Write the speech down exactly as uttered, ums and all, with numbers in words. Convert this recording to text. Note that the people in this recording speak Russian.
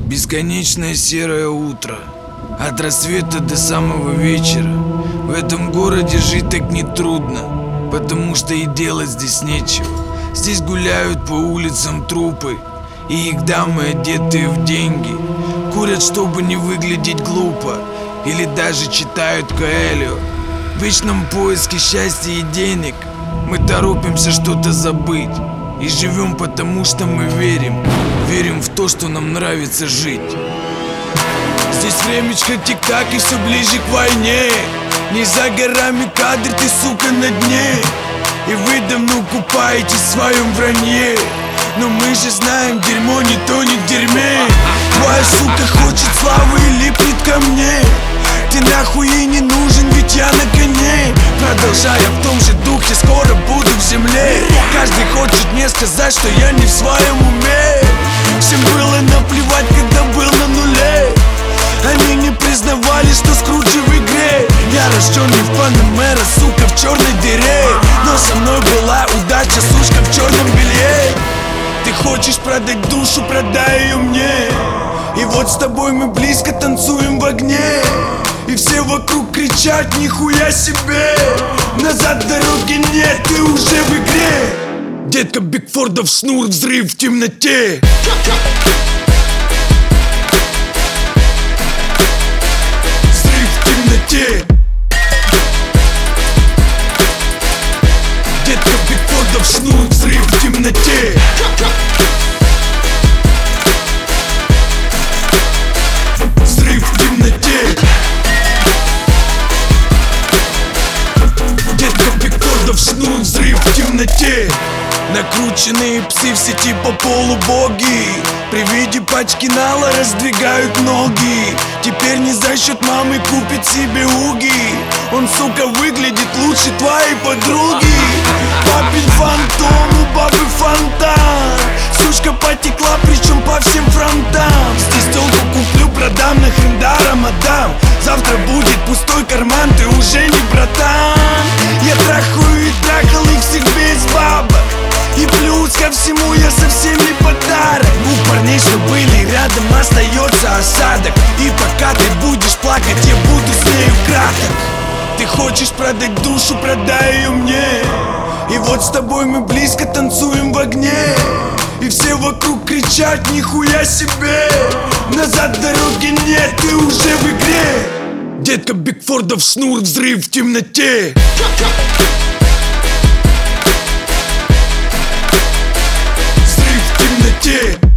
Бесконечное серое утро, от рассвета до самого вечера. В этом городе жить так нетрудно, потому что и делать здесь нечего. Здесь гуляют по улицам трупы, и их дамы, одетые в деньги, курят, чтобы не выглядеть глупо, или даже читают Коэльо. В вечном поиске счастья и денег мы торопимся что-то забыть и живем, потому что мы верим, верим в то, что нам нравится жить. Здесь времечко тик-так и все ближе к войне. Не за горами кадр, ты, сука, на дне. И вы давно купаетесь в своем вранье, но мы же знаем, дерьмо не тонет в дерьме. Твоя сука хочет славы и липнет ко мне. Ты нахуй ей не нужен, ведь я на коне. Продолжая в том же духе, скоро буду в земле. Каждый хочет мне сказать, что я не в своем уме. Всем было наплевать, когда был на нуле. Они не признавали, что Скруджи в игре. Я рожденный в Панамера, сука, в черной дыре. Но со мной была удача, сучка, в черном белье. Ты хочешь продать душу, продай ее мне. И вот с тобой мы близко танцуем в огне. И все вокруг кричат: нихуя себе. Назад дороги нет, ты уже в игре. Детка Бигфордов шнур, взрыв в темноте. Взрыв в темноте. Детка Бигфордов шнур, взрыв в темноте. Взрыв в темноте. Шнур, взрыв в темноте. Накрученные псы все типа полубоги, при виде пачки нала раздвигают ноги. Теперь не за счет мамы купит себе уги. Он, сука, выглядит лучше твоей подруги. Папин фантом, у бабы фонтан. Сучка потекла, причем по всем фронтам. Здесь телку куплю, продам, нахрен даром отдам. Завтра будет пустой карман, ты уже не братан. Я трахаю и трахал их всех без бабок. И плюс ко всему я совсем не подарок. У парней, что были рядом, остается осадок. И пока ты будешь плакать, я буду с нею краток. Ты хочешь продать душу, продай ее мне. И вот с тобой мы близко танцуем в огне. И все вокруг кричат: нихуя себе. Назад дороги нет, ты уже в игре. Детка Бигфордов шнур, взрыв в темноте. Взрыв в темноте.